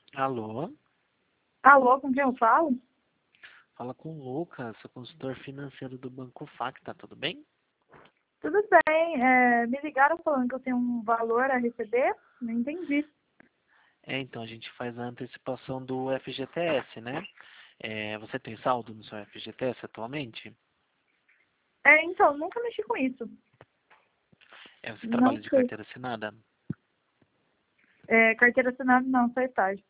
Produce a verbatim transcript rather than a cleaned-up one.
Alô? Alô, com quem eu falo? Fala com o Lucas, sou consultor financeiro do Banco Facta, tudo bem? Tudo bem, é, me ligaram falando que eu tenho um valor a receber? Não entendi. É, então a gente faz a antecipação do F G T S, né? É, você tem saldo no seu F G T S atualmente? É, então, nunca mexi com isso. É, você Não trabalha de sei. carteira assinada? É, carteira assinada não, só estágio.